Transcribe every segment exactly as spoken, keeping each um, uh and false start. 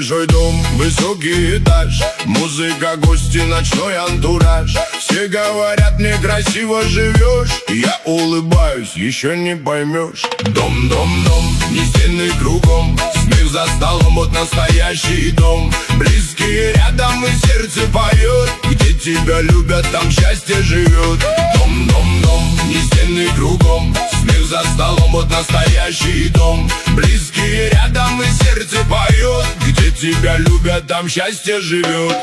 большой дом, высокий этаж, музыка, гости, ночной антураж. Все говорят, мне красиво живешь, я улыбаюсь, еще не поймешь. Дом, дом, дом, не стены кругом, смех за столом, вот настоящий дом. Близкие рядом и сердце поет, где тебя любят, там счастье живет. Дом, дом, дом, не стены кругом, смех за столом, вот настоящий дом. Близкие рядом и сердце поет, где тебя любят, там счастье живет.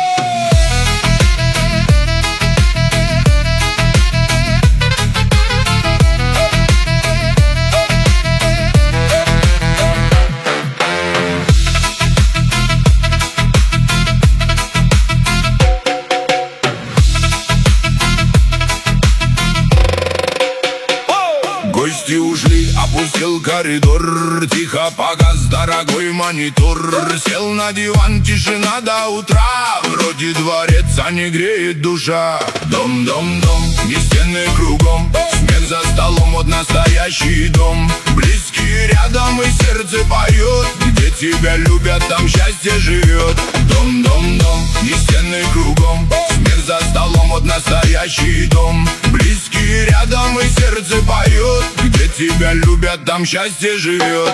Гости ушли, опустил коридор, тихо погас дорогой монитор. Сел на диван, тишина до утра, вроде дворец, а не греет душа. Дом, дом, дом, не стены кругом, смех за столом, вот настоящий дом. Близкие рядом и сердце поет, где тебя любят, там счастье живет. Дом, дом, дом, не стены кругом, смех за столом, вот настоящий дом. Близкие рядом и сердце поет, где тебя любят, там счастье живет.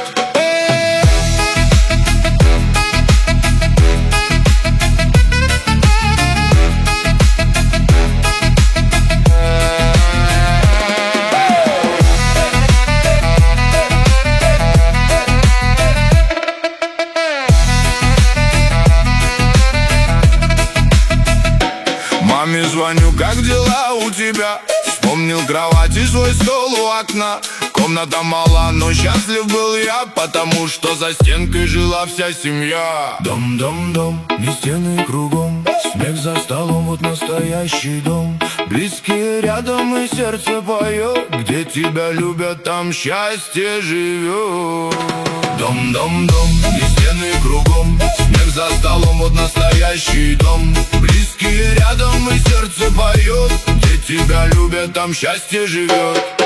Маме звоню, как дела у тебя? Вспомнил кровать и свой стол у окна. Комната мала, но счастлив был я, потому что за стенкой жила вся семья. Дом, дом, дом, не стены кругом, смех за столом, вот настоящий дом. Близкие рядом и сердце поет, где тебя любят, там счастье живет. Дом, дом, дом, не стены кругом, смех за столом, вот настоящий дом. Близкие рядом и сердце поет, где тебя любят, там счастье живет.